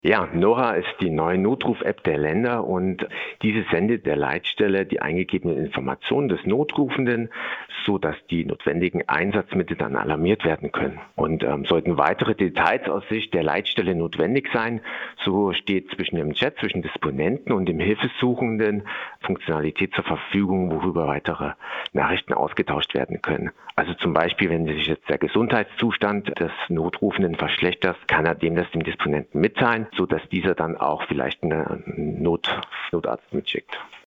Ja, Nora ist die neue Notruf-App der Länder und diese sendet der Leitstelle die eingegebenen Informationen des Notrufenden, sodass die notwendigen Einsatzmittel dann alarmiert werden können. Und sollten weitere Details aus Sicht der Leitstelle notwendig sein, so steht zwischen dem Chat zwischen Disponenten und dem Hilfesuchenden Funktionalität zur Verfügung, worüber weitere Nachrichten ausgetauscht werden können. Also zum Beispiel, wenn sich jetzt der Gesundheitszustand des Notrufenden verschlechtert, kann er dem Disponenten mitteilen, sodass dieser dann auch vielleicht einen Notarzt mitschickt.